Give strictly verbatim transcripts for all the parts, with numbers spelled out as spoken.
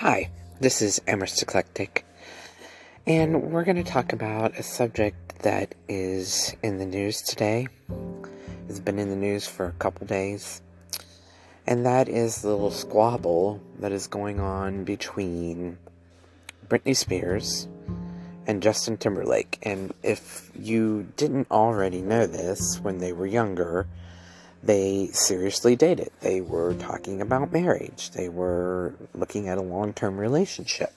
Hi, this is Amherst Eclectic, and we're going to talk about a subject that is in the news today. It's been in the news for a couple days, and that is the little squabble that is going on between Britney Spears and Justin Timberlake. And if you didn't already know this, when they were younger, they seriously dated. They were talking about marriage. They were looking at a long-term relationship.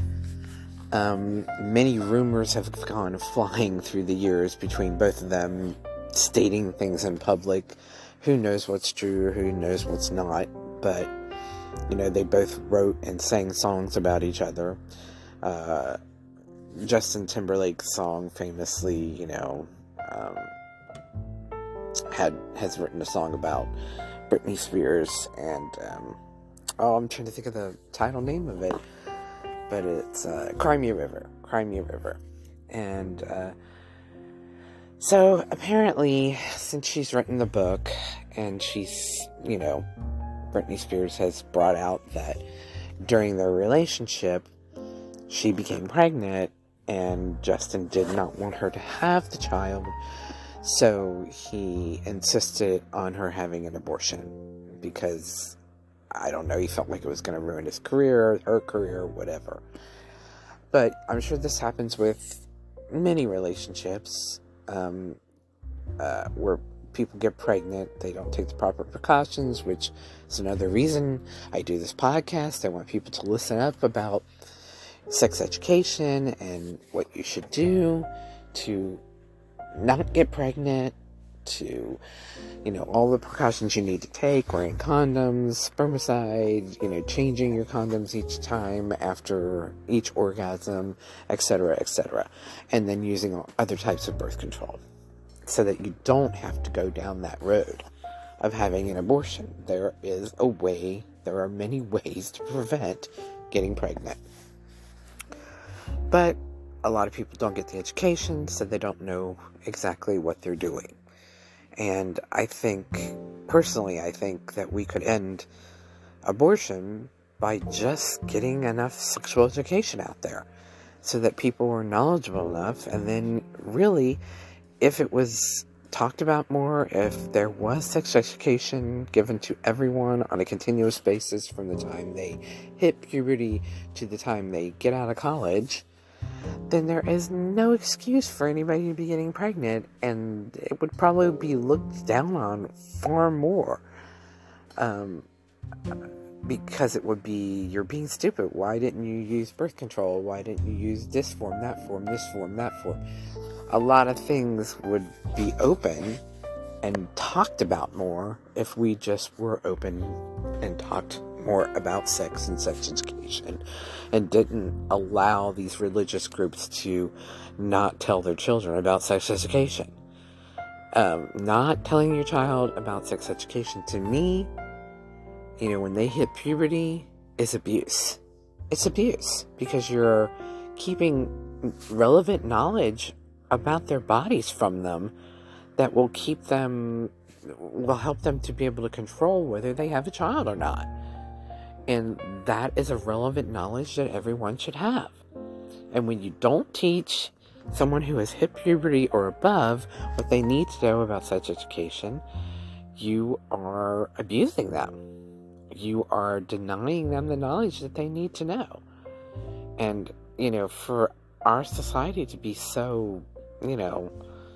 Um, many rumors have gone flying through the years between both of them, stating things in public. Who knows what's true, who knows what's not, but, you know, they both wrote and sang songs about each other. Uh, Justin Timberlake's song famously, you know, um, had has written a song about Britney Spears, and um, oh, I'm trying to think of the title name of it, but it's uh, Cry Me a River, Cry Me a River, and uh, so apparently, since she's written the book, and she's, you know, Britney Spears has brought out that during their relationship, she became pregnant, and Justin did not want her to have the child. So he insisted on her having an abortion because, I don't know, he felt like it was going to ruin his career, her career, whatever. But I'm sure this happens with many relationships um, uh, where people get pregnant, they don't take the proper precautions, which is another reason I do this podcast. I want people to listen up about sex education and what you should do to not get pregnant, to, you know, all the precautions you need to take, wearing condoms, spermicide, you know, changing your condoms each time after each orgasm, et cetera, et cetera. And then using other types of birth control so that you don't have to go down that road of having an abortion. There is a way, there are many ways to prevent getting pregnant. But a lot of people don't get the education, so they don't know exactly what they're doing. And I think, personally, I think that we could end abortion by just getting enough sexual education out there so that people were knowledgeable enough. And then really, if it was talked about more, if there was sex education given to everyone on a continuous basis from the time they hit puberty to the time they get out of college, then there is no excuse for anybody to be getting pregnant, and it would probably be looked down on far more. Um, because it would be, you're being stupid. Why didn't you use birth control? Why didn't you use this form, that form, this form, that form? A lot of things would be open and talked about more if we just were open and talked more about sex and sex education, and didn't allow these religious groups to not tell their children about sex education. Um, not telling your child about sex education, to me, you know, when they hit puberty, is abuse. It's abuse, because you're keeping relevant knowledge about their bodies from them that will keep them, will help them to be able to control whether they have a child or not. And that is a relevant knowledge that everyone should have. And when you don't teach someone who has hit puberty or above what they need to know about sex education, you are abusing them. You are denying them the knowledge that they need to know. And, you know, for our society to be so, you know,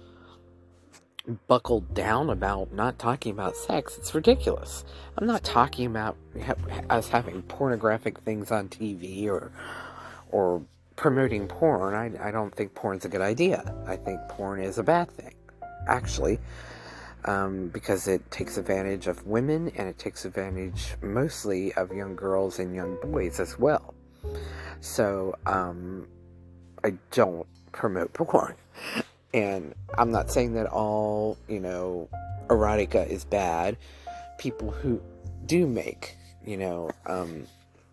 buckled down about not talking about sex, it's ridiculous. I'm not talking about ha- us having pornographic things on T V or or promoting porn. I, I don't think porn's a good idea. I think porn is a bad thing, actually, um, because it takes advantage of women, and it takes advantage mostly of young girls and young boys as well. So um, I don't promote porn. And I'm not saying that all, you know, erotica is bad. People who do make, you know, um,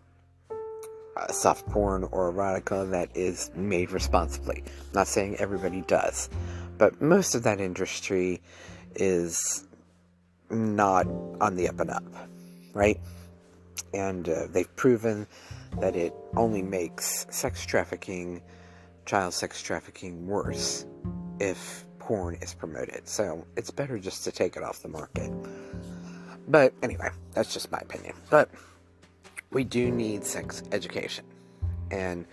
soft porn or erotica that is made responsibly. I'm not saying everybody does. But most of that industry is not on the up and up, right? And uh, they've proven that it only makes sex trafficking, child sex trafficking worse if porn is promoted. So it's better just to take it off the market. But anyway, that's just my opinion. But we do need sex education. And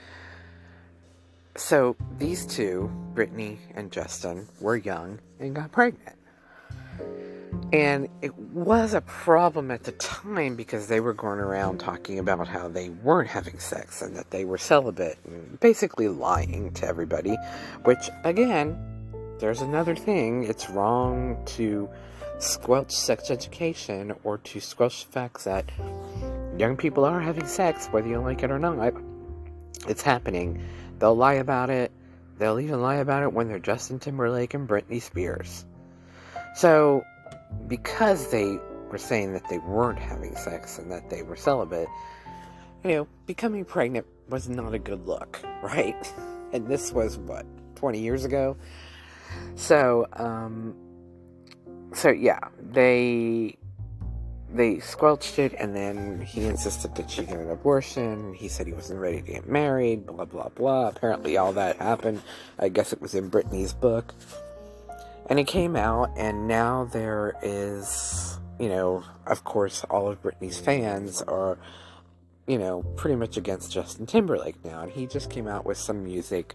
so these two, Brittany and Justin, were young and got pregnant. And it was a problem at the time because they were going around talking about how they weren't having sex and that they were celibate and basically lying to everybody. Which, again, there's another thing. It's wrong to squelch sex education or to squelch the facts that young people are having sex, whether you like it or not. It's happening. They'll lie about it. They'll even lie about it when they're Justin Timberlake and Britney Spears. So, because they were saying that they weren't having sex and that they were celibate, you know, becoming pregnant was not a good look, right? And this was, what, twenty years ago? So, um, so yeah, they, they squelched it, and then he insisted that she get an abortion. He said he wasn't ready to get married, blah, blah, blah. Apparently all that happened. I guess it was in Britney's book. And it came out, and now there is, you know, of course, all of Britney's fans are, you know, pretty much against Justin Timberlake now. And he just came out with some music.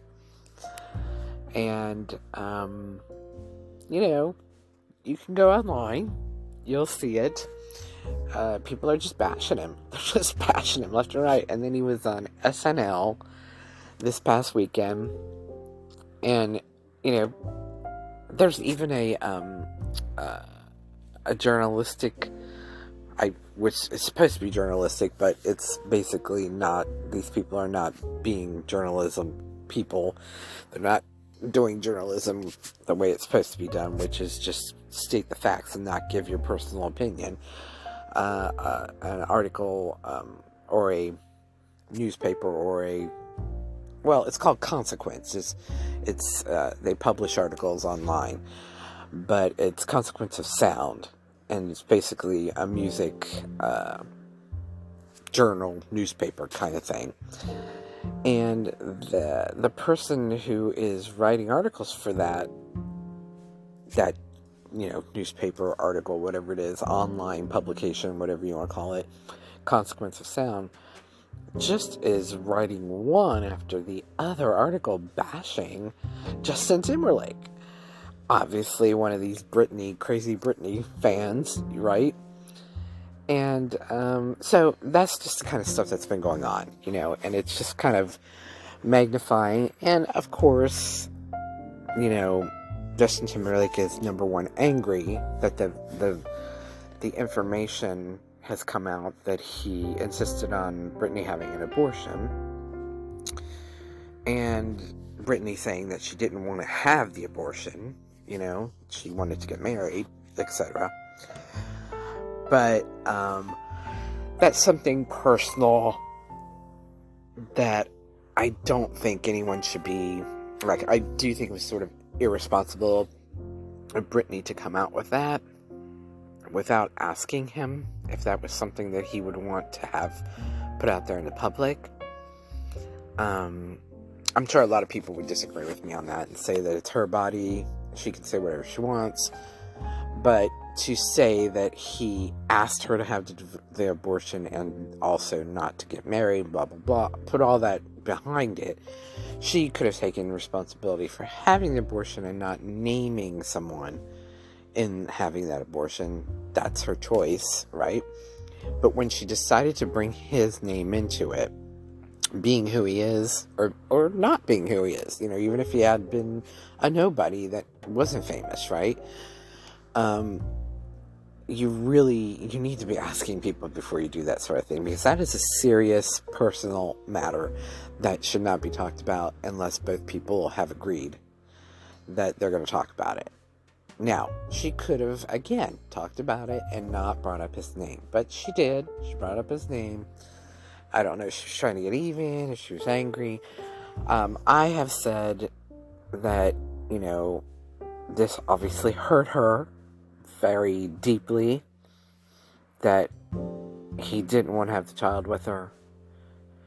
And, um, you know, you can go online. You'll see it. Uh, people are just bashing him. They're just bashing him left and right. And then he was on S N L this past weekend. And, you know, there's even a, um, uh, a journalistic, I, which is supposed to be journalistic, but it's basically not. These people are not being journalism people. They're not doing journalism the way it's supposed to be done, which is just state the facts and not give your personal opinion. Uh, uh, an article, um, or a newspaper, or a, well, it's called Consequence. It's, it's, uh, they publish articles online, but it's Consequence of Sound, and it's basically a music, uh, journal, newspaper kind of thing. And the, the person who is writing articles for that, that, you know, newspaper, article, whatever it is, online publication, whatever you want to call it, Consequence of Sound, just is writing one after the other article bashing Justin Timberlake. Obviously one of these Britney, crazy Britney fans, right? And, um, so that's just the kind of stuff that's been going on, you know, and it's just kind of magnifying. And of course, you know, Justin Timberlake is, number one, angry that the, the, the information has come out that he insisted on Britney having an abortion, and Britney saying that she didn't want to have the abortion, you know, she wanted to get married, et cetera. But, um, that's something personal that I don't think anyone should be, like, I do think it was sort of irresponsible of Britney to come out with that without asking him if that was something that he would want to have put out there in the public. Um, I'm sure a lot of people would disagree with me on that and say that it's her body, she can say whatever she wants, but to say that he asked her to have the, the abortion and also not to get married, blah, blah, blah, put all that behind it, she could have taken responsibility for having the abortion and not naming someone in having that abortion. That's her choice, right? But when she decided to bring his name into it, being who he is, or, or not being who he is, you know, even if he had been a nobody that wasn't famous, right? Um, you really, you need to be asking people before you do that sort of thing, because that is a serious personal matter that should not be talked about unless both people have agreed that they're going to talk about it. Now, she could have, again, talked about it and not brought up his name, but she did. She brought up his name. I don't know if she was trying to get even, if she was angry. Um, I have said that, you know, this obviously hurt her very deeply, that he didn't want to have the child with her.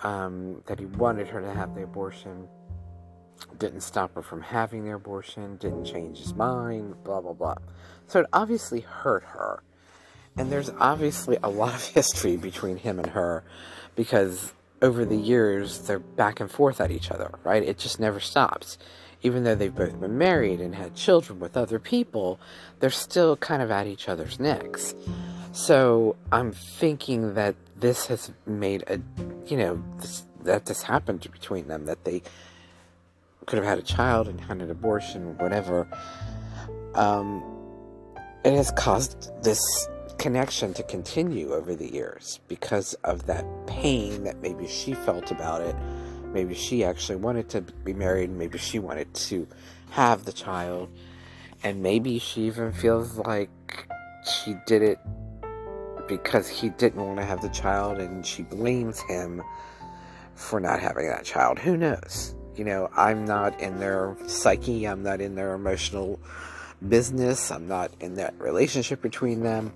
um, that he wanted her to have the abortion. Didn't stop her from having the abortion, didn't change his mind, blah, blah, blah. So it obviously hurt her. And there's obviously a lot of history between him and her, because over the years, they're back and forth at each other, right? It just never stops. Even though they've both been married and had children with other people, they're still kind of at each other's necks. So I'm thinking that this has made a, you know, this, that this happened between them, that they could have had a child and had an abortion, whatever. Um, it has caused this connection to continue over the years because of that pain that maybe she felt about it. Maybe she actually wanted to be married, maybe she wanted to have the child, and maybe she even feels like she did it because he didn't want to have the child, and she blames him for not having that child. Who knows? You know, I'm not in their psyche, I'm not in their emotional business, I'm not in that relationship between them.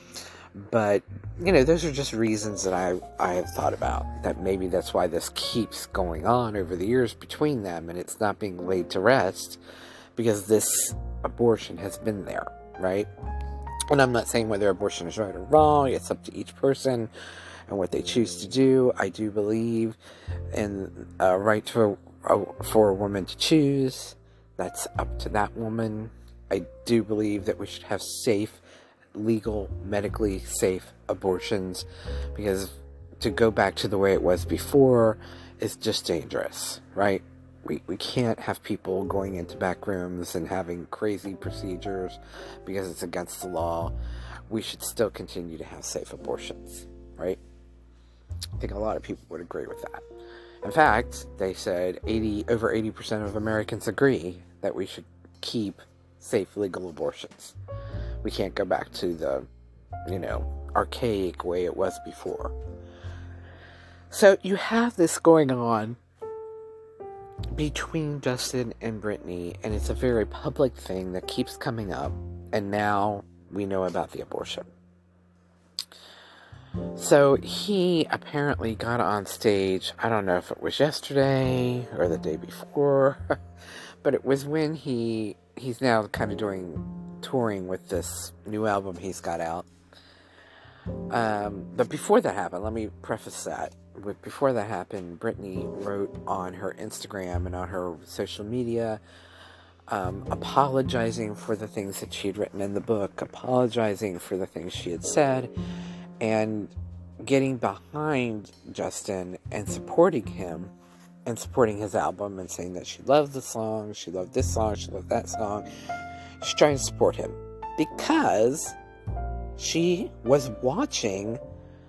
But, you know, those are just reasons that I, I have thought about. That maybe that's why this keeps going on over the years between them, and it's not being laid to rest, because this abortion has been there, right? And I'm not saying whether abortion is right or wrong, it's up to each person and what they choose to do. I do believe in a right to a, for a woman to choose. That's up to that woman. I do believe that we should have safe, legal, medically safe abortions, because to go back to the way it was before is just dangerous, right? We, we can't have people going into back rooms and having crazy procedures because it's against the law. We should still continue to have safe abortions, right? I think a lot of people would agree with that. In fact, they said eighty over eighty percent of Americans agree that we should keep safe, legal abortions. We can't go back to the, you know, archaic way it was before. So you have this going on between Justin and Britney, and it's a very public thing that keeps coming up, and now we know about the abortion. So he apparently got on stage, I don't know if it was yesterday or the day before, but it was when he, he's now kind of doing touring with this new album he's got out. Um, but before that happened, let me preface that. With, before that happened, Britney wrote on her Instagram and on her social media, um, apologizing for the things that she had written in the book, apologizing for the things she had said, and getting behind Justin and supporting him and supporting his album and saying that she loved the song, she loved this song, she loved that song. She's trying to support him because she was watching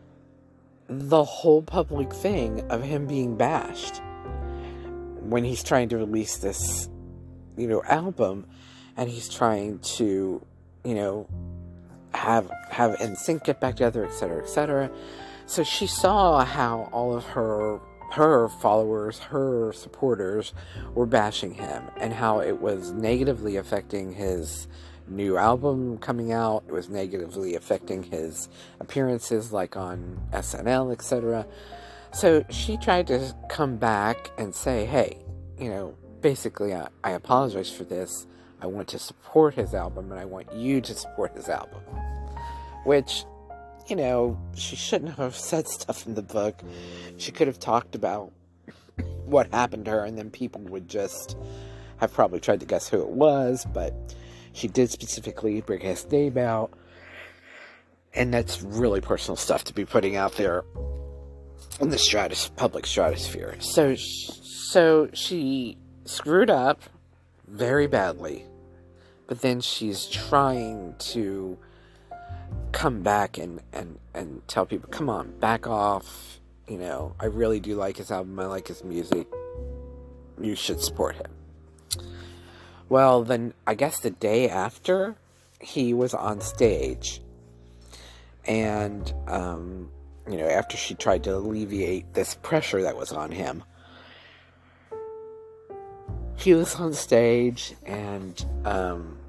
the whole public thing of him being bashed when he's trying to release this, you know, album, and he's trying to, you know, have have N Sync get back together, et cetera, et cetera. So she saw how all of her her followers, her supporters were bashing him, and how it was negatively affecting his new album coming out. It was negatively affecting his appearances, like on S N L, et cetera. So she tried to come back and say, hey, you know, basically, I, I apologize for this. I want to support his album, and I want you to support his album. Which, you know, she shouldn't have said stuff in the book. She could have talked about what happened to her, and then people would just have probably tried to guess who it was, but she did specifically bring his name out, and that's really personal stuff to be putting out there in the stratus public stratosphere. So, so she screwed up very badly, but then she's trying to come back and, and, and tell people, come on, back off, you know, I really do like his album, I like his music, you should support him. Well, then, I guess the day after, he was on stage, and, um, you know, after she tried to alleviate this pressure that was on him, he was on stage, and, um,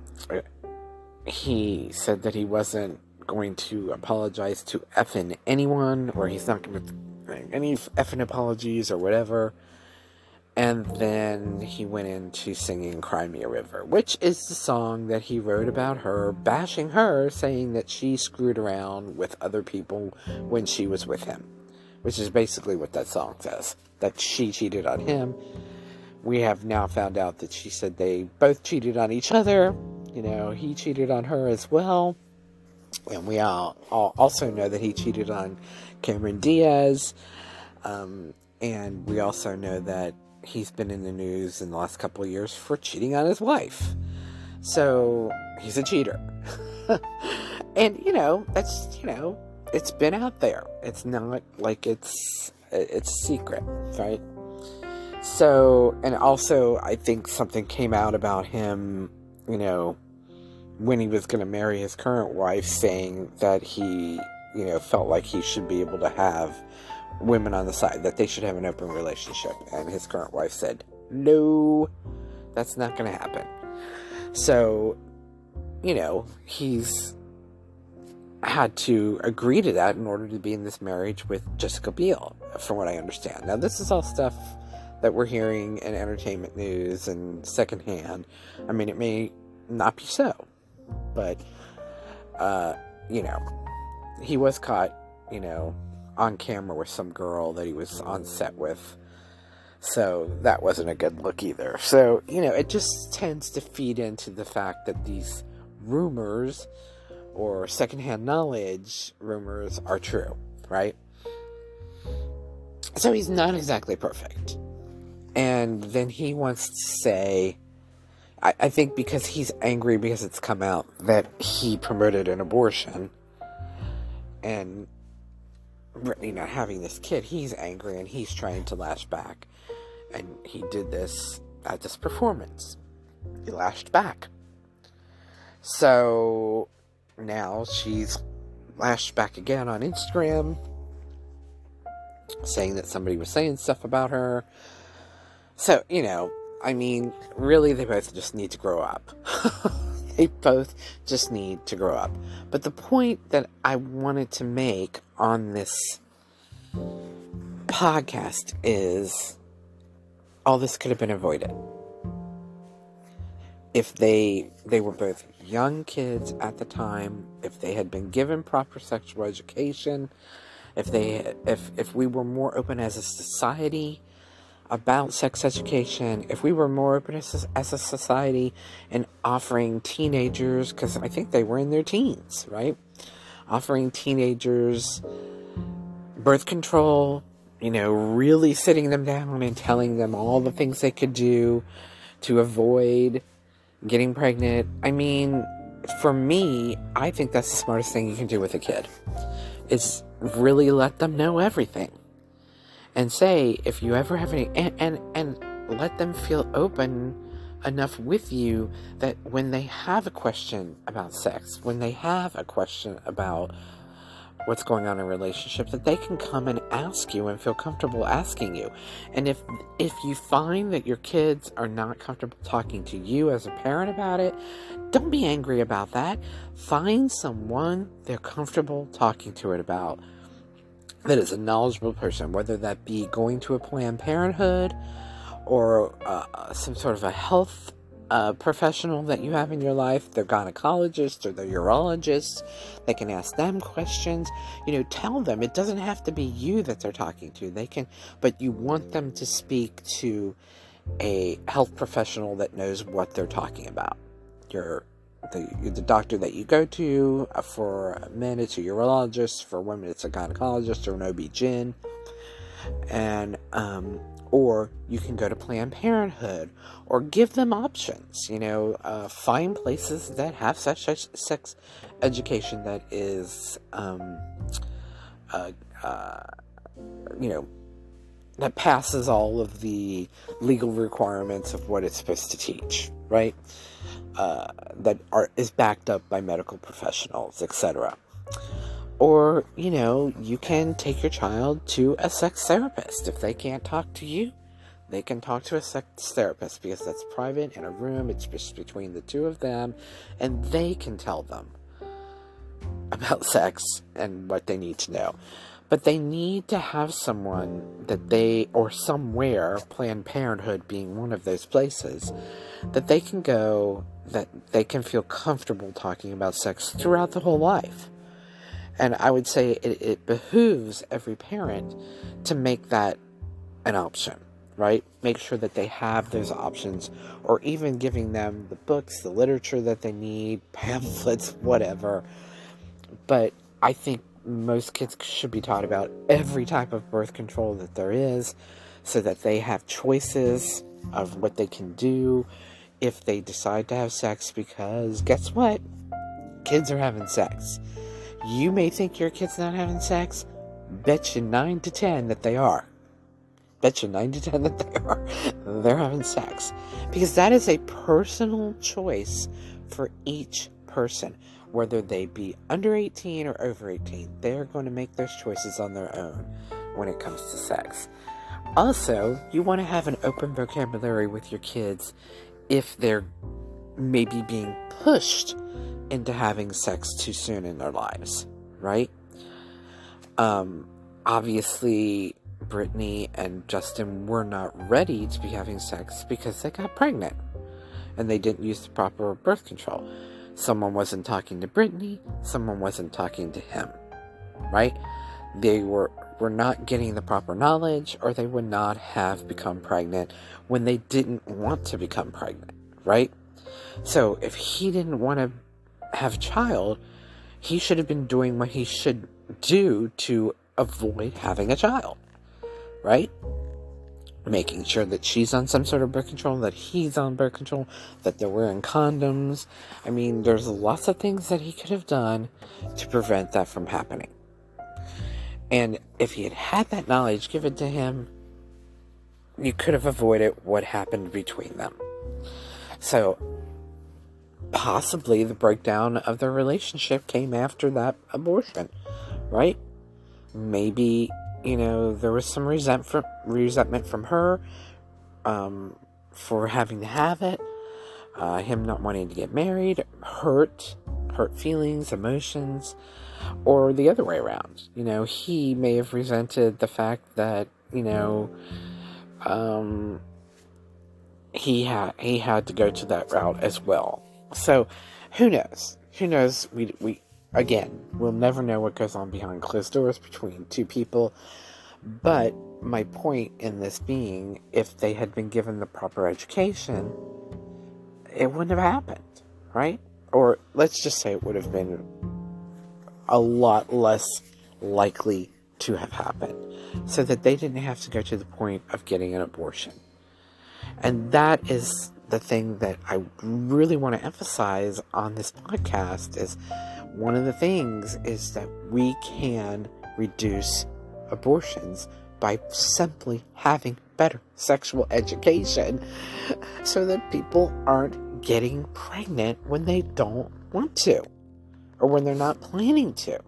he said that he wasn't going to apologize to effing anyone, or he's not going to, saying any effing apologies or whatever. And then he went into singing Cry Me a River, which is the song that he wrote about her, bashing her, saying that she screwed around with other people when she was with him. Which is basically what that song says, that she cheated on him. We have now found out that she said they both cheated on each other. You know, he cheated on her as well. And we all, all also know that he cheated on Cameron Diaz. Um, and we also know that he's been in the news in the last couple of years for cheating on his wife. So, he's a cheater. And, you know, that's, you know, it's been out there. It's not like it's, it's a secret, right? So, and also, I think something came out about him, you know, when he was going to marry his current wife, saying that he, you know, felt like he should be able to have women on the side, that they should have an open relationship. And his current wife said, no, that's not going to happen. So, you know, he's had to agree to that in order to be in this marriage with Jessica Biel, from what I understand. Now, this is all stuff that we're hearing in entertainment news and secondhand. I mean, it may not be so, but, uh, you know, he was caught, you know, on camera with some girl that he was on set with. So that wasn't a good look either. So, you know, it just tends to feed into the fact that these rumors or secondhand knowledge rumors are true, right? So he's not exactly perfect. And then he wants to say, I, I think because he's angry because it's come out that he promoted an abortion, and Britney not having this kid, he's angry and he's trying to lash back. And he did this at this performance. He lashed back. So now she's lashed back again on Instagram, saying that somebody was saying stuff about her. So, you know, I mean, really, they both just need to grow up. They both just need to grow up. But the point that I wanted to make on this podcast is all this could have been avoided. If they they were both young kids at the time, if they had been given proper sexual education, if they if if we were more open as a society about sex education, if we were more open as a, as a society and offering teenagers, because I think they were in their teens, right? Offering teenagers birth control, you know, really sitting them down and telling them all the things they could do to avoid getting pregnant. I mean, for me, I think that's the smartest thing you can do with a kid, is really let them know everything. And say, if you ever have any, and, and, and let them feel open enough with you that when they have a question about sex, when they have a question about what's going on in a relationship, that they can come and ask you and feel comfortable asking you. And if if you find that your kids are not comfortable talking to you as a parent about it, don't be angry about that. Find someone they're comfortable talking to it about, that is a knowledgeable person, whether that be going to a Planned Parenthood or uh, some sort of a health uh, professional that you have in your life, their gynecologist or their urologist. They can ask them questions. You know, tell them it doesn't have to be you that they're talking to. They can, but you want them to speak to a health professional that knows what they're talking about. Your The, the doctor that you go to, uh, for men it's a urologist, for women it's a gynecologist or an O B G Y N, and um, or you can go to Planned Parenthood, or give them options. You know, uh, find places that have such, such sex education that is, um, uh, uh, you know, that passes all of the legal requirements of what it's supposed to teach, right? Uh, that are is backed up by medical professionals, et cetera. Or, you know, you can take your child to a sex therapist. If they can't talk to you, they can talk to a sex therapist, because that's private in a room. It's just between the two of them, and they can tell them about sex and what they need to know. But they need to have someone that they, or somewhere, Planned Parenthood being one of those places, that they can go, that they can feel comfortable talking about sex throughout the whole life. And I would say it, it behooves every parent to make that an option, right? Make sure that they have those options, or even giving them the books, the literature that they need, pamphlets, whatever. But I think most kids should be taught about every type of birth control that there is, so that they have choices of what they can do if they decide to have sex, because guess what? Kids are having sex. You may think your kid's not having sex. Bet you nine to ten that they are. Bet you nine to ten that they are. They're having sex. Because that is a personal choice for each person. Whether they be under eighteen or over eighteen, they're going to make those choices on their own when it comes to sex. Also, you want to have an open vocabulary with your kids if they're maybe being pushed into having sex too soon in their lives, right? Um, obviously, Brittany and Justin were not ready to be having sex because they got pregnant and they didn't use the proper birth control. Someone wasn't talking to Brittany, someone wasn't talking to him, right? They were, were not getting the proper knowledge, or they would not have become pregnant when they didn't want to become pregnant, right? So if he didn't want to have a child, he should have been doing what he should do to avoid having a child, right? Making sure that she's on some sort of birth control, that he's on birth control, that they're wearing condoms. I mean, there's lots of things that he could have done to prevent that from happening. And if he had had that knowledge given to him, you could have avoided what happened between them. So, possibly the breakdown of their relationship came after that abortion, right? Maybe, you know, there was some resentment, resentment from her um, for having to have it, uh, him not wanting to get married, hurt, hurt feelings, emotions, or the other way around. You know, he may have resented the fact that, you know, um, he had he had to go to that route as well. So, who knows? Who knows? We, we again, we'll never know what goes on behind closed doors between two people. But my point in this being, if they had been given the proper education, it wouldn't have happened, right? Or let's just say it would have been a lot less likely to have happened, so that they didn't have to go to the point of getting an abortion. And that is the thing that I really want to emphasize on this podcast. Is one of the things is that we can reduce abortions by simply having better sexual education, so that people aren't getting pregnant when they don't want to, or when they're not planning to.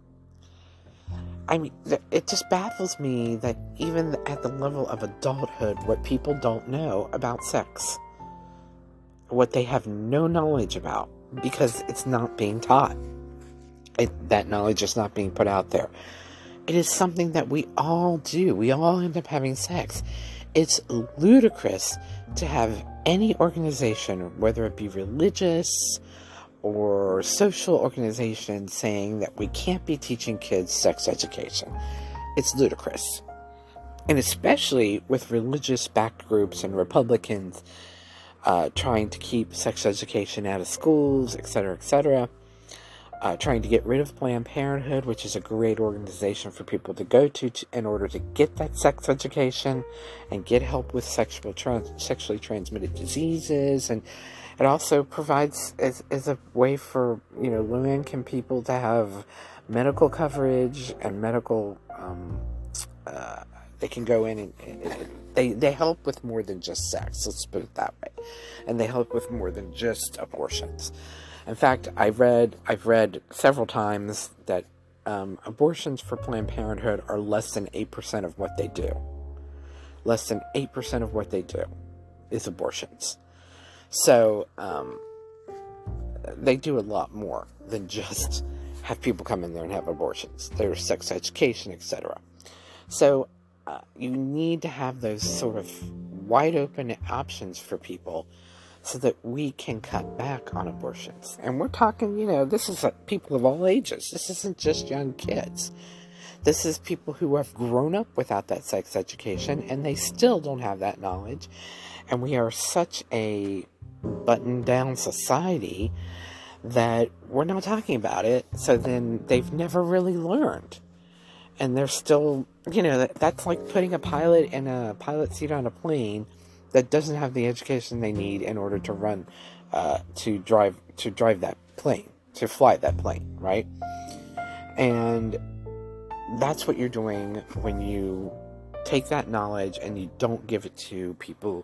I mean, it just baffles me that even at the level of adulthood, what people don't know about sex, what they have no knowledge about, because it's not being taught. It, that knowledge is not being put out there. It is something that we all do. We all end up having sex. It's ludicrous to have any organization, whether it be religious or social organization, saying that we can't be teaching kids sex education. It's ludicrous. And especially with religious-backed groups and Republicans uh, trying to keep sex education out of schools, et cetera, et cetera. Uh, trying to get rid of Planned Parenthood, which is a great organization for people to go to, to in order to get that sex education and get help with sexual trans- sexually transmitted diseases. And it also provides as, as a way for, you know, low-income people to have medical coverage and medical, um, uh, they can go in and, and they, they help with more than just sex, let's put it that way. And they help with more than just abortions. In fact, I've read, I've read several times that um, abortions for Planned Parenthood are less than eight percent of what they do. Less than eight percent of what they do is abortions. So, um, they do a lot more than just have people come in there and have abortions. There's sex education, et cetera. So uh, you need to have those sort of wide open options for people so that we can cut back on abortions. And we're talking, you know, this is uh, people of all ages. This isn't just young kids. This is people who have grown up without that sex education, and they still don't have that knowledge. And we are such a button-down society that we're not talking about it, so then they've never really learned. And they're still, you know, that, that's like putting a pilot in a pilot seat on a plane that doesn't have the education they need in order to run, uh, to drive, to drive that plane, to fly that plane, right? And that's what you're doing when you take that knowledge and you don't give it to people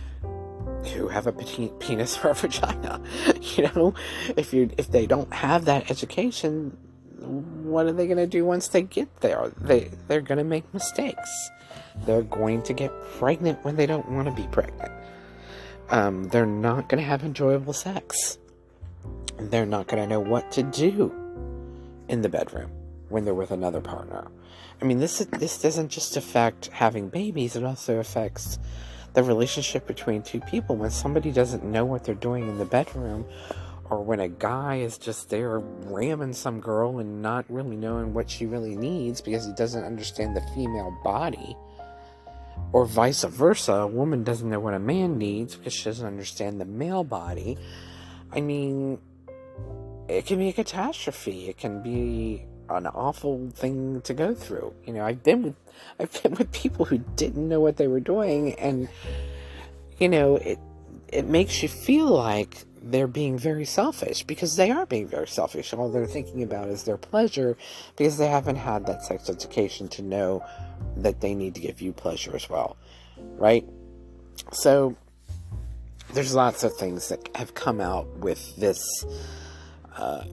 who have a pe- penis or a vagina. You know, if you if they don't have that education, what are they going to do once they get there? They they're going to make mistakes. They're going to get pregnant when they don't want to be pregnant. Um, they're not going to have enjoyable sex. They're not going to know what to do in the bedroom when they're with another partner. I mean, this this doesn't just affect having babies, it also affects the relationship between two people. When somebody doesn't know what they're doing in the bedroom, or when a guy is just there ramming some girl and not really knowing what she really needs because he doesn't understand the female body, or vice versa, a woman doesn't know what a man needs because she doesn't understand the male body. I mean, it can be a catastrophe. It can be an awful thing to go through. You know, I've been with I've been with people who didn't know what they were doing, and you know, it it makes you feel like they're being very selfish, because they are being very selfish. All they're thinking about is their pleasure, because they haven't had that sex education to know that they need to give you pleasure as well, right? So there's lots of things that have come out with this uh,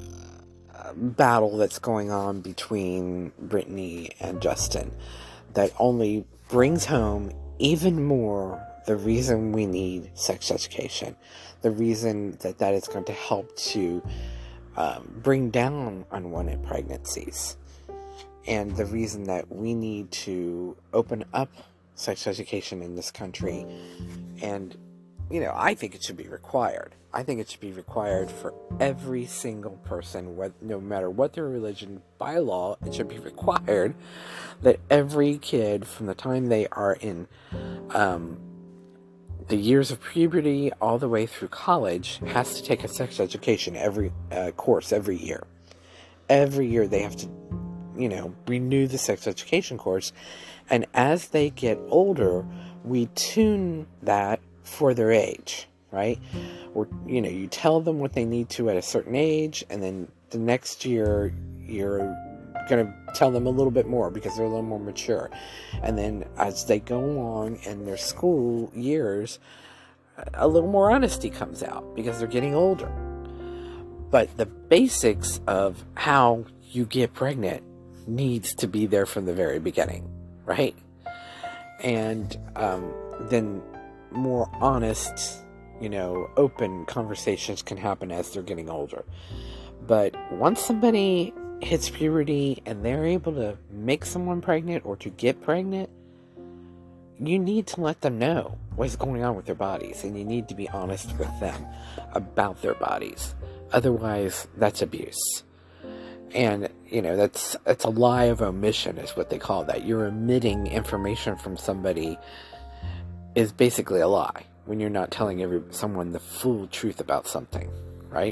battle that's going on between Brittany and Justin that only brings home even more the reason we need sex education, the reason that that is going to help to um, bring down unwanted pregnancies, and the reason that we need to open up sex education in this country. And, you know, I think it should be required. I think it should be required for every single person, no matter what their religion. By law, it should be required that every kid, from the time they are in um, the years of puberty all the way through college, has to take a sex education every uh, course every year. Every year they have to, you know, renew the sex education course. And as they get older, we tune that for their age, right? Or, you know, you tell them what they need to at a certain age, and then the next year you're going to tell them a little bit more because they're a little more mature. And then as they go along in their school years, a little more honesty comes out because they're getting older. But the basics of how you get pregnant needs to be there from the very beginning, right? And um, then more honest, you know, open conversations can happen as they're getting older. But once somebody hits puberty and they're able to make someone pregnant or to get pregnant, you need to let them know what's going on with their bodies, and you need to be honest with them about their bodies. Otherwise, that's abuse. And, you know, that's it's a lie of omission is what they call that. You're omitting information from somebody is basically a lie when you're not telling every someone the full truth about something, right?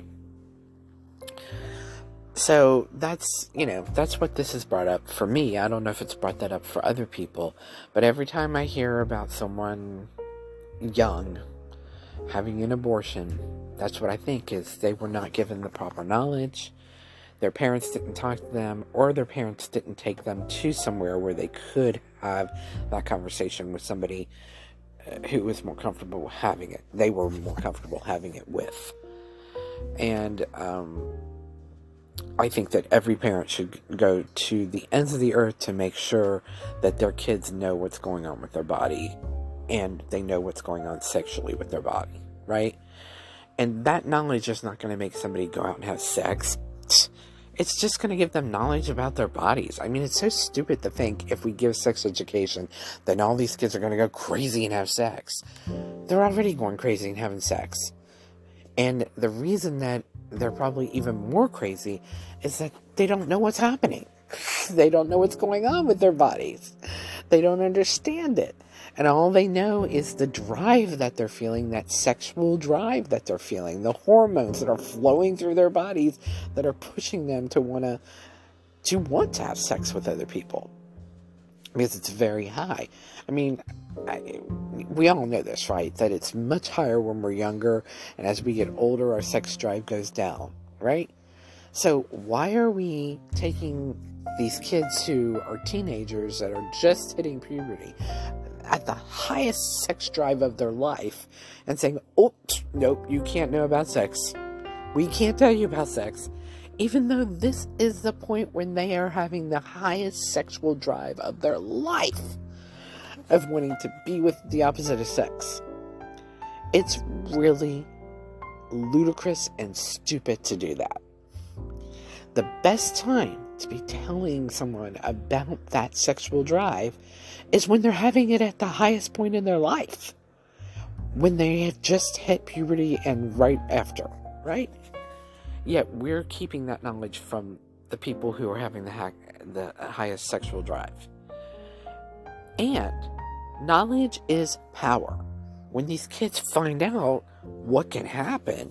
So that's, you know, that's what this has brought up for me. I don't know if it's brought that up for other people, but every time I hear about someone young having an abortion, that's what I think is they were not given the proper knowledge. Their parents didn't talk to them, or their parents didn't take them to somewhere where they could have that conversation with somebody who was more comfortable having it. They were more comfortable having it with. And um, I think that every parent should go to the ends of the earth to make sure that their kids know what's going on with their body, and they know what's going on sexually with their body, right? And that knowledge is not going to make somebody go out and have sex. It's just going to give them knowledge about their bodies. I mean, it's so stupid to think if we give sex education, then all these kids are going to go crazy and have sex. They're already going crazy and having sex. And the reason that they're probably even more crazy is that they don't know what's happening. They don't know what's going on with their bodies. They don't understand it. And all they know is the drive that they're feeling, that sexual drive that they're feeling, the hormones that are flowing through their bodies that are pushing them to want to to want to have sex with other people. Because it's very high. I mean, I, we all know this, right? That it's much higher when we're younger, and as we get older, our sex drive goes down, right? So why are we taking these kids who are teenagers that are just hitting puberty at the highest sex drive of their life and saying, oh, nope, you can't know about sex. We can't tell you about sex. Even though this is the point when they are having the highest sexual drive of their life of wanting to be with the opposite of sex. It's really ludicrous and stupid to do that. The best time to be telling someone about that sexual drive is when they're having it at the highest point in their life. When they have just hit puberty and right after, right? Yet we're keeping that knowledge from the people who are having the, ha- the highest sexual drive. And knowledge is power. When these kids find out what can happen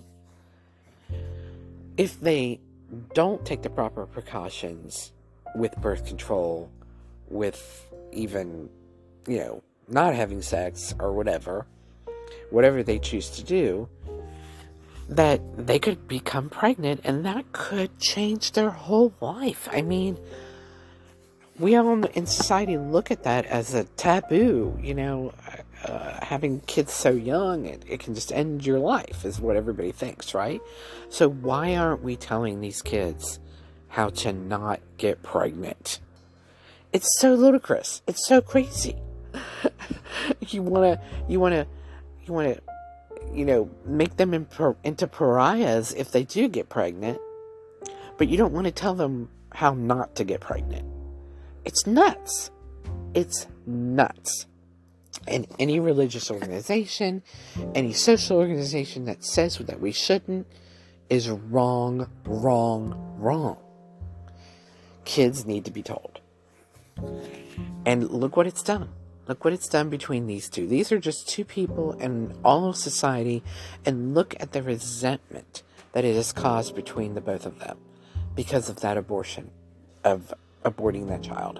if they don't take the proper precautions with birth control, with even, you know, not having sex or whatever, whatever they choose to do, that they could become pregnant and that could change their whole life. I mean, we all in society look at that as a taboo, you know, uh, having kids so young, it, it can just end your life, is what everybody thinks, right? So why aren't we telling these kids how to not get pregnant? It's so ludicrous. It's so crazy. you wanna, you wanna, you wanna, you know, make them in, into pariahs if they do get pregnant, but you don't want to tell them how not to get pregnant. It's nuts. It's nuts. And any religious organization, any social organization that says that we shouldn't is wrong, wrong, wrong. Kids need to be told. And look what it's done. Look what it's done between these two. These are just two people in all of society, and look at the resentment that it has caused between the both of them because of that abortion, of aborting that child.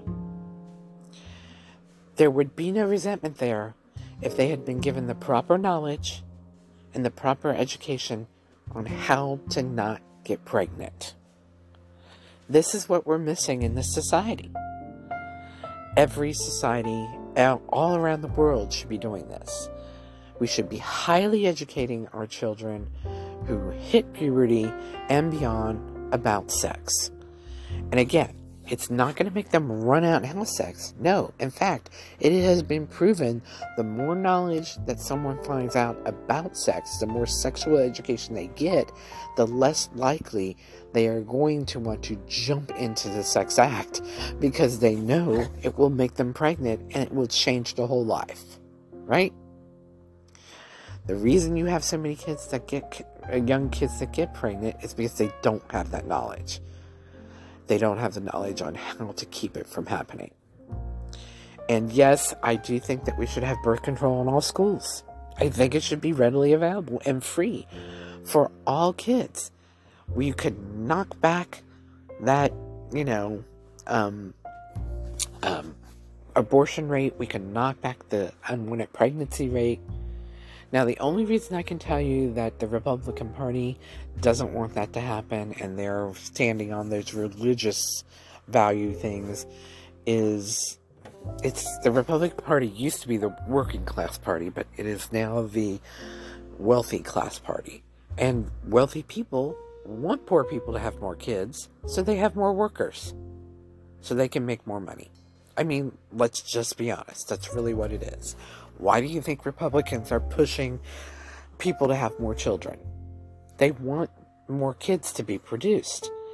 There would be no resentment there if they had been given the proper knowledge and the proper education on how to not get pregnant. This is what we're missing in this society. Every society all around the world should be doing this. We should be highly educating our children who hit puberty and beyond about sex. And again, it's not going to make them run out and have sex. No, in fact, it has been proven the more knowledge that someone finds out about sex, the more sexual education they get, the less likely they are going to want to jump into the sex act, because they know it will make them pregnant and it will change the whole life, right? The reason you have so many kids that get, young kids that get pregnant is because they don't have that knowledge. They don't have the knowledge on how to keep it from happening. And yes, I do think that we should have birth control in all schools. I think it should be readily available and free for all kids. We could knock back that, you know, um, um, abortion rate. We could knock back the unwanted pregnancy rate. Now, the only reason I can tell you that the Republican Party doesn't want that to happen, and they're standing on those religious value things, is it's the Republican Party used to be the working class party, but it is now the wealthy class party. And wealthy people want poor people to have more kids, so they have more workers, so they can make more money. I mean, let's just be honest. That's really what it is. Why do you think Republicans are pushing people to have more children? They want more kids to be produced.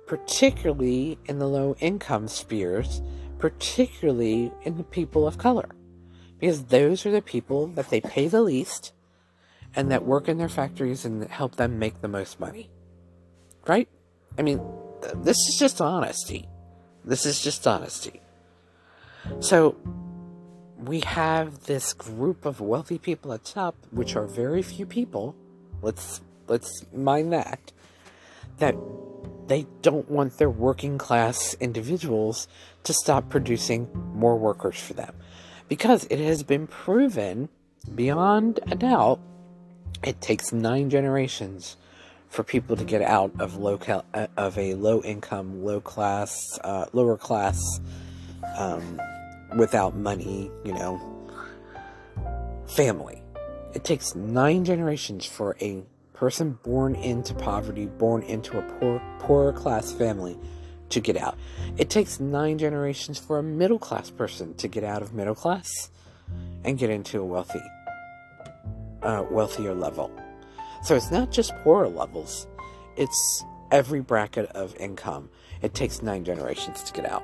particularly in the low income spheres, particularly in the people of color, because those are the people that they pay the least and that work in their factories and help them make the most money. Right? I mean, this is just honesty. This is just honesty. So, we have this group of wealthy people at top, which are very few people, let's let's mind that, that they don't want their working class individuals to stop producing more workers for them. Because it has been proven, beyond a doubt, it takes nine generations for people to get out of low of a low income, low class, uh, lower class, um, without money, you know, family. It takes nine generations for a person born into poverty, born into a poor, poorer class family to get out. It takes nine generations for a middle class person to get out of middle class and get into a wealthy, uh, wealthier level. So it's not just poorer levels, it's every bracket of income. It takes nine generations to get out.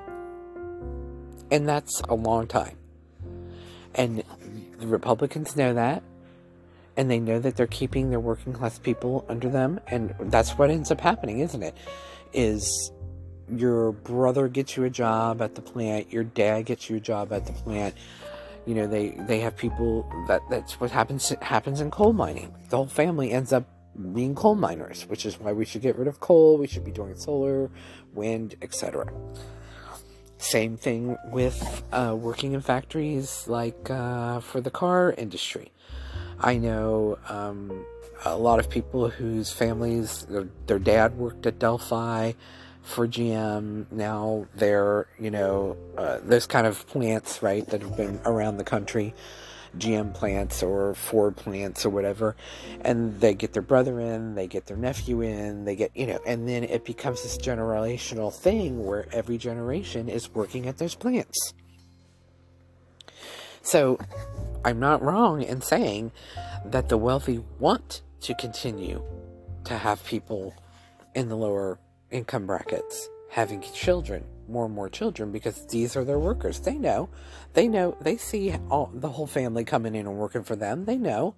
And that's a long time. And the Republicans know that. And they know that they're keeping their working class people under them. And that's what ends up happening, isn't it? Is your brother gets you a job at the plant. Your dad gets you a job at the plant. You know, they, they have people that that's what happens happens in coal mining. The whole family ends up being coal miners, which is why we should get rid of coal. We should be doing solar, wind, et cetera. Same thing with uh, working in factories like uh, for the car industry. I know um, a lot of people whose families, their, their dad worked at Delphi for G M. Now they're, you know, uh, those kind of plants, right, that have been around the country, G M plants or Ford plants or whatever, and they get their brother in, they get their nephew in, they get, you know, and then it becomes this generational thing where every generation is working at those plants. So, I'm not wrong in saying that the wealthy want to continue to have people in the lower income brackets having children, more and more children, because these are their workers. They know. They know. They see all, the whole family coming in and working for them. They know.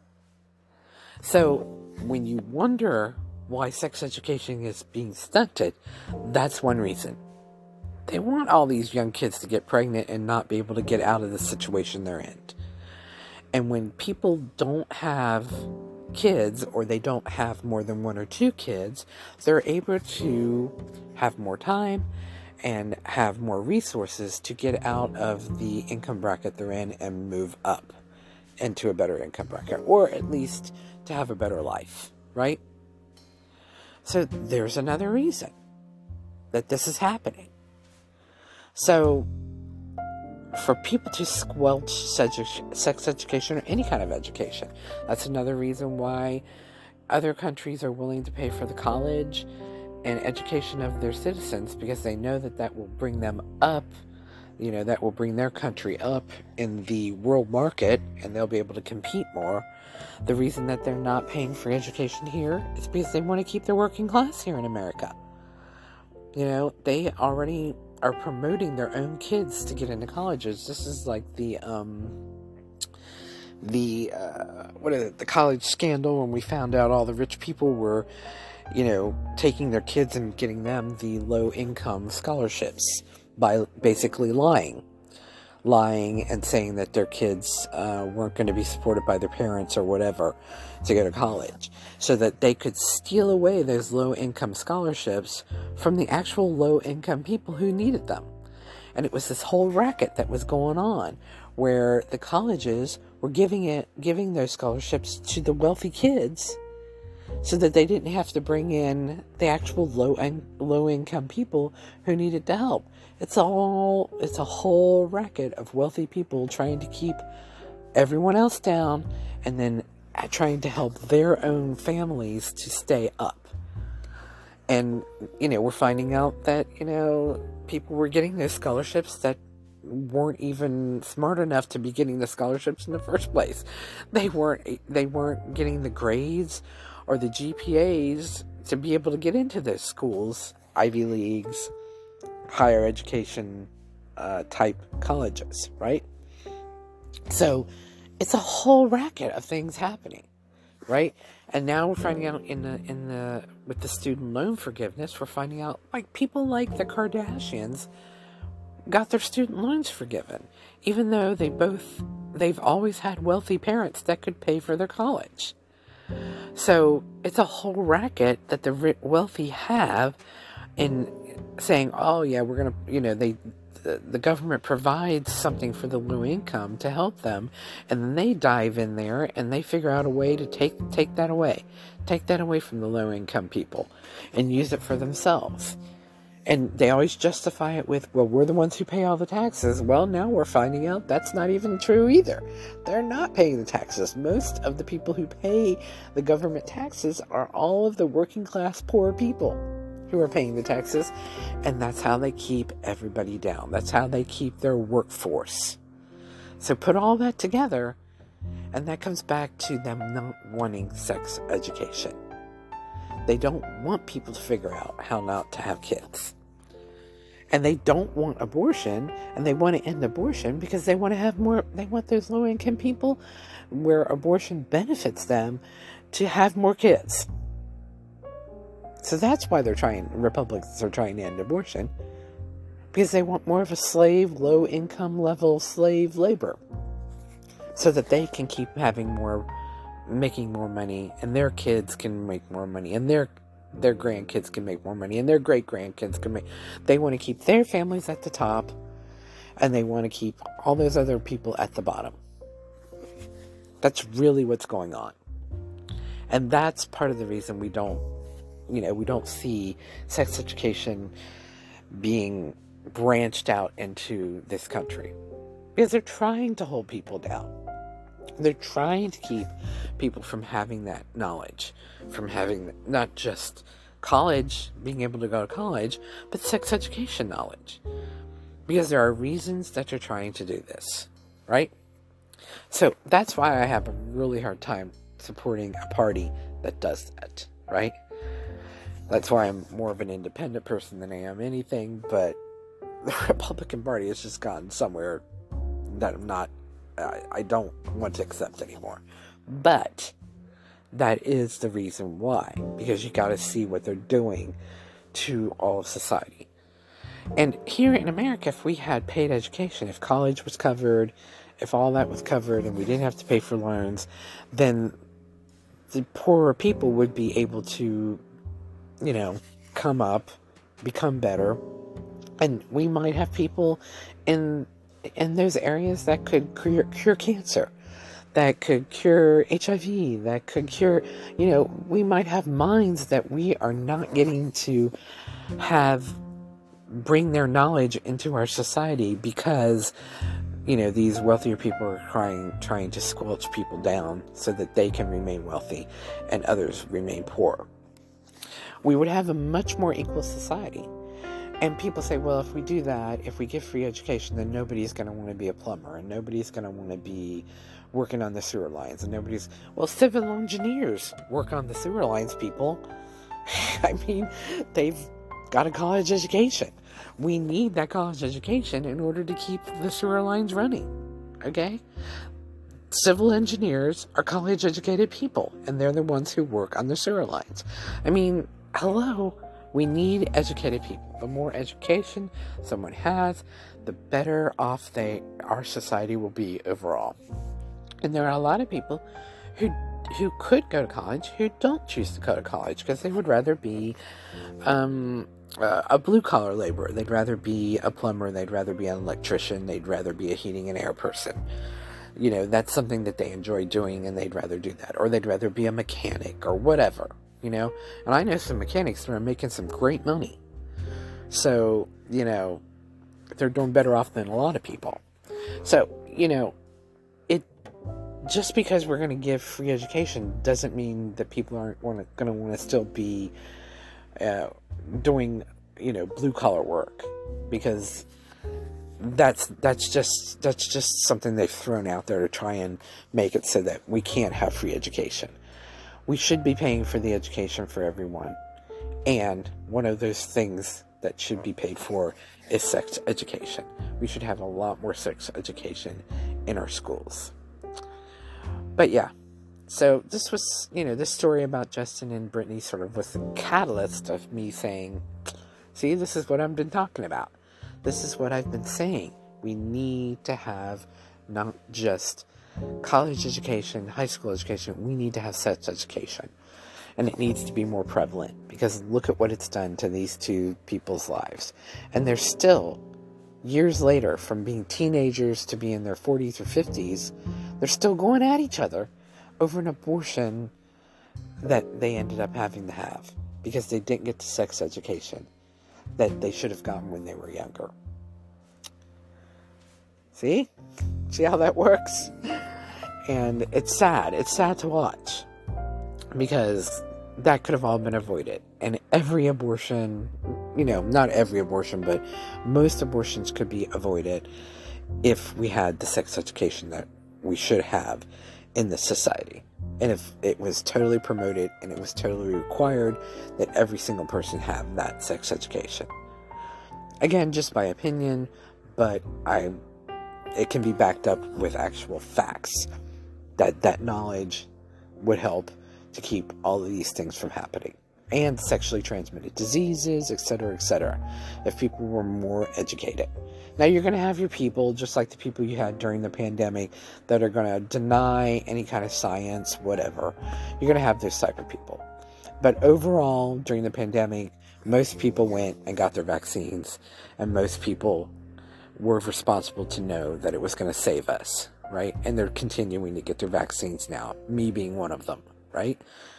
So, when you wonder why sex education is being stunted, that's one reason. They want all these young kids to get pregnant and not be able to get out of the situation they're in. And when people don't have kids, or they don't have more than one or two kids, they're able to have more time and have more resources to get out of the income bracket they're in and move up into a better income bracket, or at least to have a better life, right? So there's another reason that this is happening. So for people to squelch sex education or any kind of education, that's another reason why other countries are willing to pay for the college and education of their citizens, because they know that that will bring them up, you know, that will bring their country up in the world market, and they'll be able to compete more. The reason that they're not paying for education here is because they want to keep their working class here in America. You know, they already are promoting their own kids to get into colleges. This is like the, um, the, uh, what is it, the college scandal, when we found out all the rich people were, you know, taking their kids and getting them the low-income scholarships by basically lying. Lying and saying that their kids uh, weren't going to be supported by their parents or whatever to go to college, so that they could steal away those low-income scholarships from the actual low-income people who needed them. And it was this whole racket that was going on, where the colleges were giving it, giving those scholarships to the wealthy kids, so that they didn't have to bring in the actual low and low-income people who needed the help. It's all, it's a whole racket of wealthy people trying to keep everyone else down, and then trying to help their own families to stay up. And, you know, we're finding out that, you know, people were getting those scholarships that weren't even smart enough to be getting the scholarships in the first place. They weren't, they weren't getting the grades or the G P As to be able to get into those schools Ivy Leagues, higher education uh, type colleges, right? So it's a whole racket of things happening, right? And now we're finding out in the in the with the student loan forgiveness, we're finding out like people like the Kardashians got their student loans forgiven, even though they both they've always had wealthy parents that could pay for their college. So it's a whole racket that the wealthy have in saying, oh yeah, we're gonna, you know, they the, the government provides something for the low income to help them, and then they dive in there and they figure out a way to take take that away, take that away from the low income people, and use it for themselves. And they always justify it with, well, we're the ones who pay all the taxes. Well, now we're finding out that's not even true either. They're not paying the taxes. Most of the people who pay the government taxes are all of the working class poor people who are paying the taxes. And that's how they keep everybody down. That's how they keep their workforce. So put all that together, and that comes back to them not wanting sex education. They don't want people to figure out how not to have kids. And they don't want abortion, and they want to end abortion because they want to have more, they want those low-income people where abortion benefits them to have more kids. So that's why they're trying, Republicans are trying to end abortion, because they want more of a slave, low-income level slave labor, so that they can keep having more making more money, and their kids can make more money, and their their grandkids can make more money, and their great grandkids can make. They want to keep their families at the top, and they want to keep all those other people at the bottom. That's really what's going on, and that's part of the reason we don't, you know, we don't see sex education being branched out into this country, because they're trying to hold people down. They're trying to keep people from having that knowledge, from having not just college, being able to go to college, but sex education knowledge. Because there are reasons that you're trying to do this, right? So that's why I have a really hard time supporting a party that does that, right? That's why I'm more of an independent person than I am anything, but the Republican Party has just gone somewhere that I'm not I, I don't want to accept anymore. But that is the reason why, because you got to see what they're doing to all of society. And here in America, if we had paid education, if college was covered, if all that was covered, and we didn't have to pay for loans, then the poorer people would be able to, you know, come up, become better, and we might have people in in those areas that could cure, cure cancer, that could cure H I V, that could cure, you know, we might have minds that we are not getting to have bring their knowledge into our society because, you know, these wealthier people are trying, trying to squelch people down so that they can remain wealthy and others remain poor. We would have a much more equal society. And people say, well, if we do that, if we give free education, then nobody's going to want to be a plumber, and nobody's going to want to be working on the sewer lines, and nobody's... Well, civil engineers work on the sewer lines, people. I mean, they've got a college education. We need that college education in order to keep the sewer lines running, okay? Civil engineers are college-educated people, and they're the ones who work on the sewer lines. I mean, hello... We need educated people. The more education someone has, the better off they our society will be overall. And there are a lot of people who who could go to college who don't choose to go to college because they would rather be um, uh, a blue-collar laborer. They'd rather be a plumber. They'd rather be an electrician. They'd rather be a heating and air person. You know, that's something that they enjoy doing, and they'd rather do that. Or they'd rather be a mechanic or whatever. You know, and I know some mechanics that are making some great money. So, you know, they're doing better off than a lot of people. So, you know, it just because we're going to give free education doesn't mean that people aren't going to want to still be uh, doing, you know, blue collar work, because that's that's just that's just something they've thrown out there to try and make it so that we can't have free education. We should be paying for the education for everyone. And one of those things that should be paid for is sex education. We should have a lot more sex education in our schools. But yeah, so this was, you know, this story about Justin and Brittany sort of was the catalyst of me saying, see, this is what I've been talking about. This is what I've been saying. We need to have not just college education, high school education, we need to have sex education. And it needs to be more prevalent, because look at what it's done to these two people's lives. And they're still, years later, from being teenagers to being in their forties or fifties, they're still going at each other over an abortion that they ended up having to have, because they didn't get the sex education that they should have gotten when they were younger. See? See how that works? And it's sad. It's sad to watch, because that could have all been avoided. And every abortion, you know, not every abortion, but most abortions could be avoided if we had the sex education that we should have in this society. And if it was totally promoted and it was totally required that every single person have that sex education. Again, just my opinion, but I, it can be backed up with actual facts. That that knowledge would help to keep all of these things from happening. And sexually transmitted diseases, et cetera, et cetera. If people were more educated. Now, you're going to have your people, just like the people you had during the pandemic, that are going to deny any kind of science, whatever. You're going to have those type of people. But overall, during the pandemic, most people went and got their vaccines. And most people were responsible to know that it was going to save us, right? And they're continuing to get their vaccines now, me being one of them, right?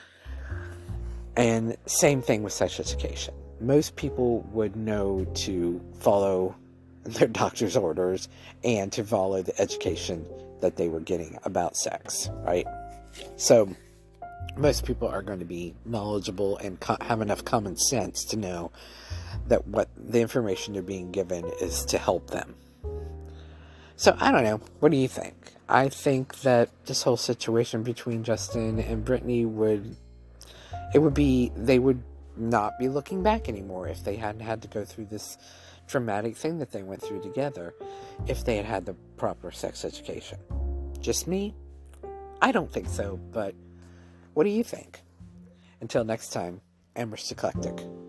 And same thing with sex education. Most people would know to follow their doctor's orders and to follow the education that they were getting about sex, right? So most people are going to be knowledgeable and co- have enough common sense to know that what the information they're being given is to help them. So I don't know. What do you think? I think that this whole situation between Justin and Brittany would, it would be, they would not be looking back anymore if they hadn't had to go through this traumatic thing that they went through together, if they had had the proper sex education. Just me? I don't think so, but what do you think? Until next time, Amherst Eclectic.